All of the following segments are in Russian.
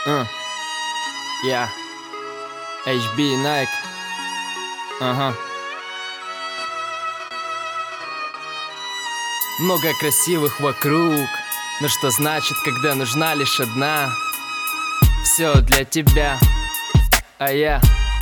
Я HB Nike. Ага. Много красивых вокруг, но что значит, когда нужна лишь одна? Все для тебя, а я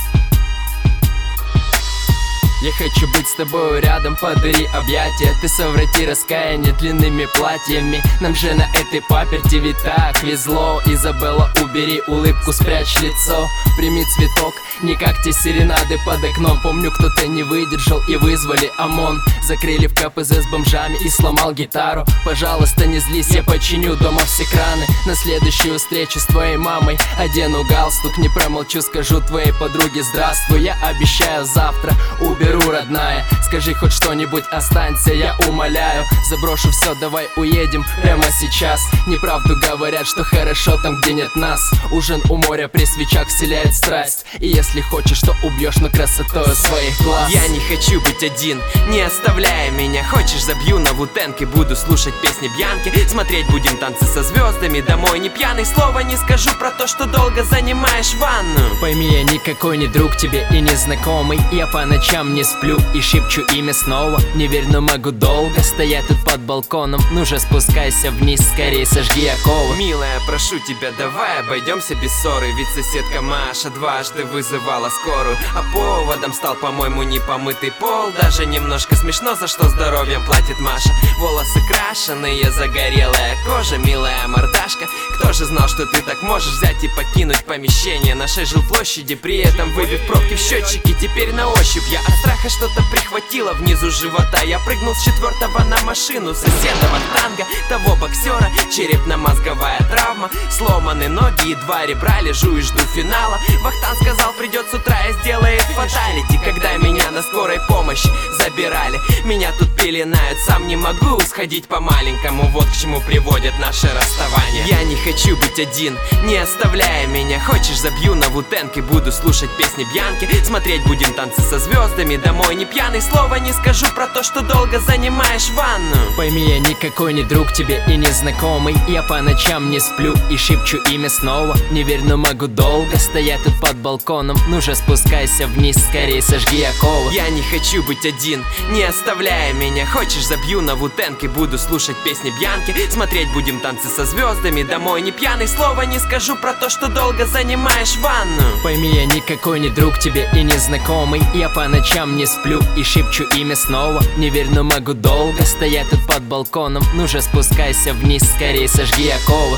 хочу быть с тобой рядом, подари объятия. Ты соврати раскаяние длинными платьями. Нам же на этой паперти ведь так везло. Изабелла, убери улыбку, спрячь лицо. Прими цветок, не как те серенады под окном. Помню, кто-то не выдержал и вызвали ОМОН. Закрыли в КПЗ с бомжами и сломал гитару. Пожалуйста, не злись, я починю дома все краны. На следующую встречу с твоей мамой одену галстук, не промолчу, скажу твоей подруге здравствуй. Я обещаю, завтра уберу, родная. Скажи хоть что-нибудь, останься, я умоляю. Заброшу все, давай уедем прямо сейчас. Неправду говорят, что хорошо там, где нет нас. Ужин у моря при свечах вселяет страсть. И если хочешь, то убьешь, но красотою своих глаз. Я не хочу быть один, не оставляй меня. Хочешь, забью на Вутенг и буду слушать песни Бьянки. Смотреть будем танцы со звездами, домой не пьяный. Слова не скажу про то, что долго занимаешь ванну. Пойми, я никакой не друг тебе и не знакомый. Я по ночам не сплю и шепчу имя снова. Не верь, но могу долго стоять тут под балконом. Ну же, спускайся вниз, скорее сожги оковы. Милая, прошу тебя, давай обойдемся без ссоры. Ведь соседка Маша дважды вызывала скорую, а поводом стал, по-моему, непомытый пол. Даже немножко смешно, за что здоровьем платит Маша. Волосы крашеные, загорелая кожа, милая мордашка. Кто же знал, что ты так можешь взять и покинуть помещение нашей жилплощади, при этом выбив пробки в счетчике. Теперь на ощупь я от страха что-то прихватило внизу живота. Я прыгнул с 4-го на машину соседа вахтанга, того боксера. Черепно-мозговая травма, сломаны ноги и 2 ребра. Лежу и жду финала. Вахтанг сказал, придет с утра и сделает фаталити. Когда меня на скорой помощи забирали, меня тут пеленают, сам не могу сходить по-маленькому. Вот к чему приводит наше расставание. Я не хочу быть один, не оставляй меня. Хочешь, забью на Вутенг и буду слушать песни Бьянки. Смотреть будем танцы со звездами, домой не пьяный. Слова не скажу про то, что долго занимаешь ванну. Пойми, я никакой не друг тебе и не знакомый. Я по ночам не сплю и шепчу имя снова. Не верь, но могу долго стоять тут под балконом. Ну же, спускайся вниз, скорее сожги оковы. Я не хочу быть один, не оставляй меня. Хочешь, забью на Вутенг и буду слушать песни Бьянки. Смотреть будем танцы со звездами, домой не пьяный. Слова не скажу про то, что долго занимаешь ванну. Пойми, я никакой не друг тебе и не знакомый. Я по ночам не сплю и шепчу имя снова. Не верь, но могу долго стоять тут под балконом. Ну же, спускайся вниз, скорее сожги оковы.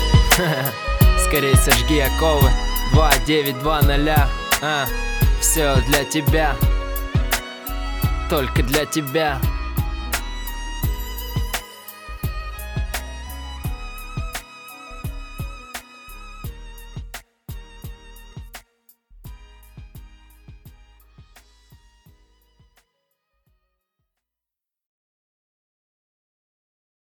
Скорее сожги оковы. 2920. Все для тебя, только для тебя.